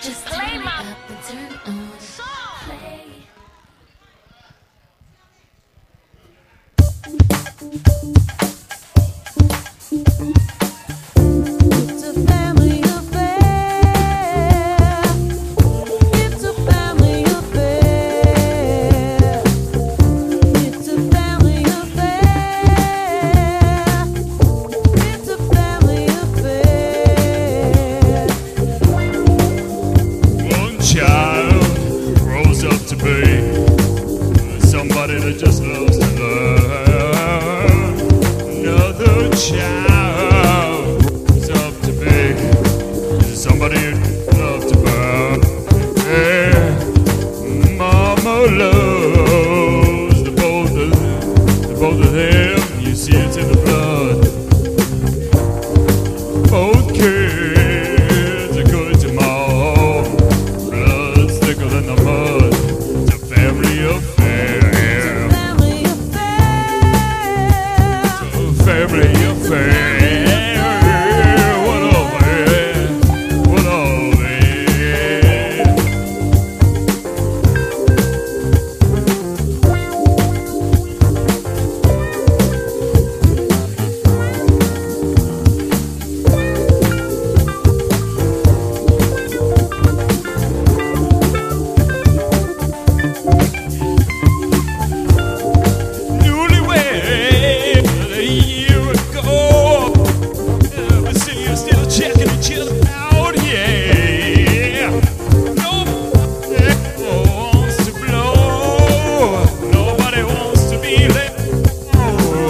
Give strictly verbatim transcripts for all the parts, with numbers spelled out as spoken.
Just play my up and turn on. Play. It's a family affair. It's a family affair. It's a family affair. It's a family affair. One child grows up to be somebody that just loves to love. Another child grows up to be somebody that loves to burn. Yeah. Mama loves the both of them, the both of them. You see it in the blood. Both kids are good to mom. Blood's thicker than the mud. It's a family affair. Family affair. A family affair. What a man. What a man. Newlywed a year ago. Uh, we see you still checking each other out, yeah. Nobody wants to blow. Nobody wants to be let go.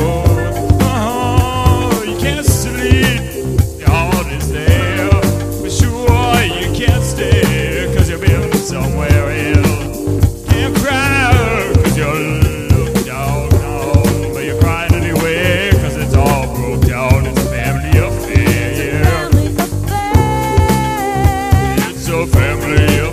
Oh, you can't sleep. Your heart is there. But sure you can't stay, cause you've been somewhere else. Can't cry, cause you're looked down on. But you're crying anyway, cause it's all broke down. It's a family affair, yeah. Family affair. It's a family